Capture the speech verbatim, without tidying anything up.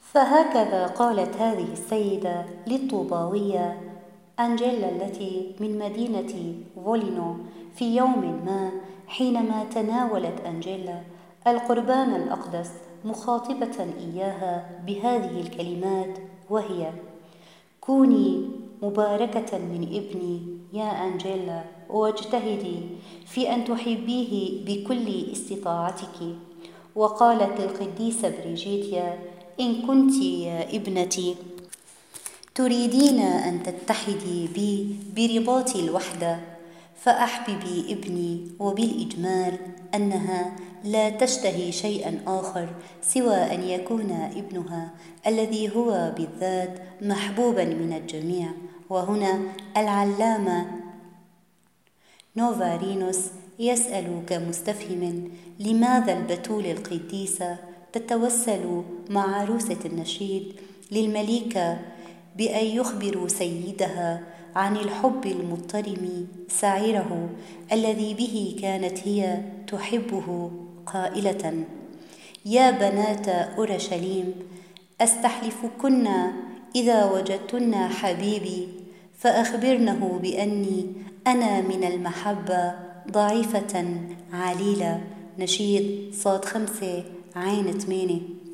فهكذا قالت هذه السيدة للطوباوية أنجيلا التي من مدينة فولينو في يوم ما، حينما تناولت أنجيلا القربان الأقدس مخاطبة إياها بهذه الكلمات، وهي: كوني مباركة من ابني يا أنجيلا، واجتهدي في أن تحبيه بكل استطاعتك. وقالت للقديسة بريجيتيا: إن كنت يا ابنتي تريدين أن تتحدي بي برباط الوحدة، فأحببي ابني، وبالإجمال أنها لا تشتهي شيئا آخر سوى أن يكون ابنها الذي هو بالذات محبوبا من الجميع. وهنا العلامة نوفارينوس يسأل كمستفهم: لماذا البتول القديسة تتوسل مع عروسة النشيد للملكة بأن يخبروا سيدها عن الحب المضطرم سعيره الذي به كانت هي تحبه، قائلة: يا بنات أورشليم، أستحلفكن إذا وجدتن حبيبي فأخبرنه بأني أنا من المحبة ضعيفة عليلة. نشيد صاد خمسة عين ثمانية.